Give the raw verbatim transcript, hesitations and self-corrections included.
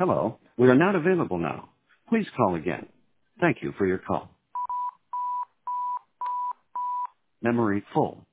Hello, we are not available now. Please call again. Thank you for your call. Memory full.